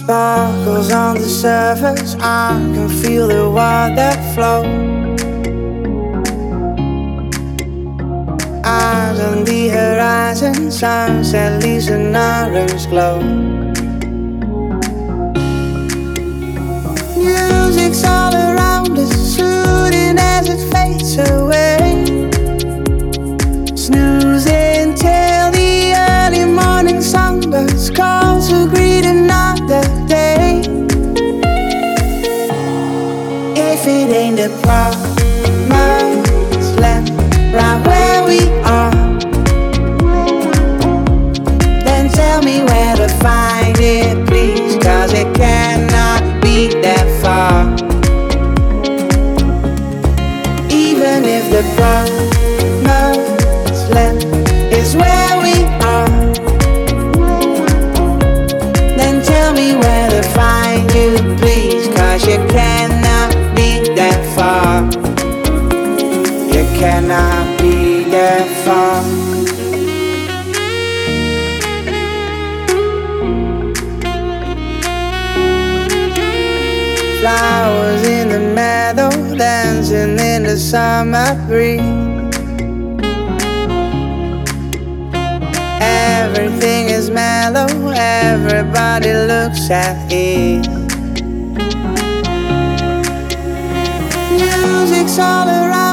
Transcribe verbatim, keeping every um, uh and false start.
Sparkles on the surface, I can feel the water flow. Eyes on the horizon, sunset leaves an orange glow. Music's all around us, soothing as it fades away. Snoozing till the early morning songbirds call to greet another day. If it ain't the promised land, right where we are, then tell me where to find it, please, 'cause it cannot be that far. Even if the promised land is where we are, then tell me where to find you, please, 'cause you cannot be that far. You cannot be that far. Flowers in the meadow, dancing in the summer breeze. Everything is mellow, everybody looks at ease. Music's all around.